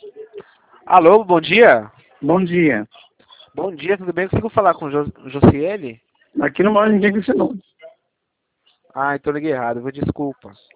Alô, bom dia. Bom dia. Bom dia, tudo bem? Consigo falar com o Josiele? Aqui não mora ninguém com esse nome. Ah, então liguei errado, desculpa.